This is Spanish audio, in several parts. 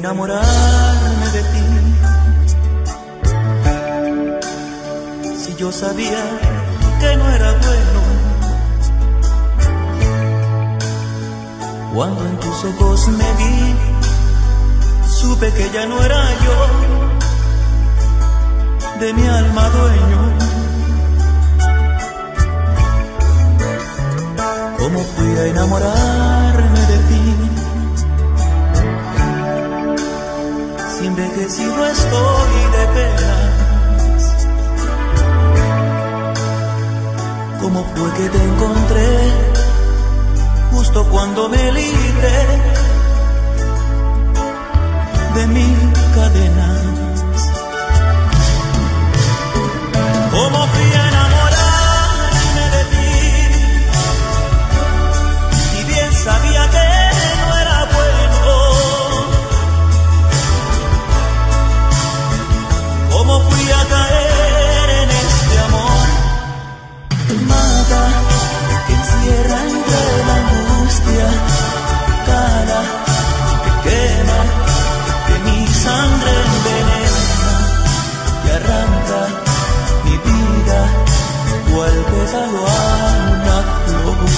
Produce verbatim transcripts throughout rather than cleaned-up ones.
enamorarme de ti? Si yo sabía que no era bueno, cuando en tus ojos me vi, supe que ya no era yo de mi alma dueño. ¿Cómo fui a enamorarme de ti? Si envejecido estoy de penas, ¿cómo fue que te encontré justo cuando me libré de mis cadenas? ¿Cómo fui a enamorarme de ti? Y bien sabía que no era bueno. ¿Cómo fui a caer en este amor que mata, que encierra entre la angustia, cala, que quema, que mi sangre envenena, que arranca mi vida cual pétalo a una flor?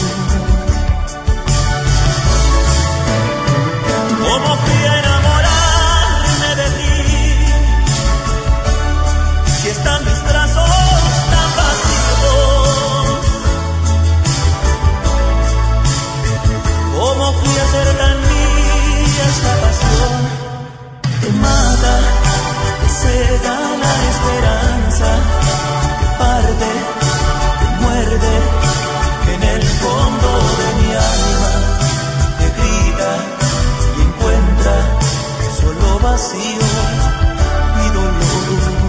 ¿Cómo fui a enamorarme de ti? Si están mis brazos tan vacíos, ¿cómo fui a ser tan mía esta pasión que mata, que cega la esperanza, que parte, que muerde en el fondo de mi alma, que grita y encuentra solo vacío y dolor?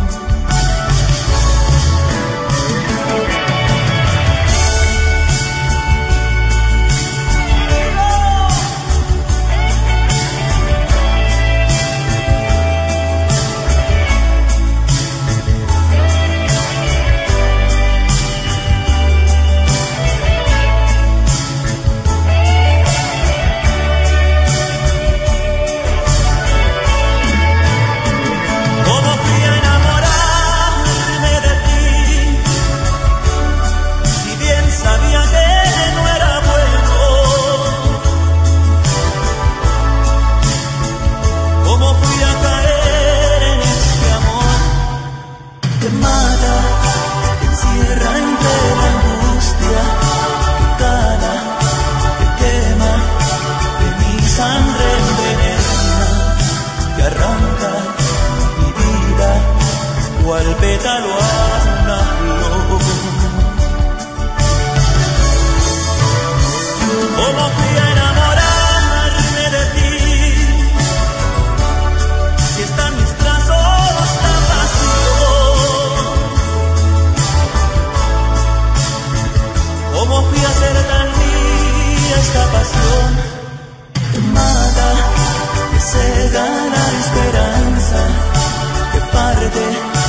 Cual pétalo a una flor. ¿Cómo fui a enamorarme de ti? Si están mis brazos tan vacíos, ¿cómo fui a ser tan mía esta pasión que mata, que cega la esperanza, que parte,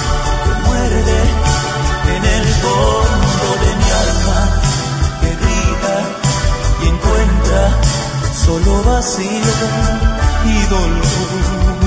en el fondo de mi alma, que grita y encuentra solo vacío y dolor?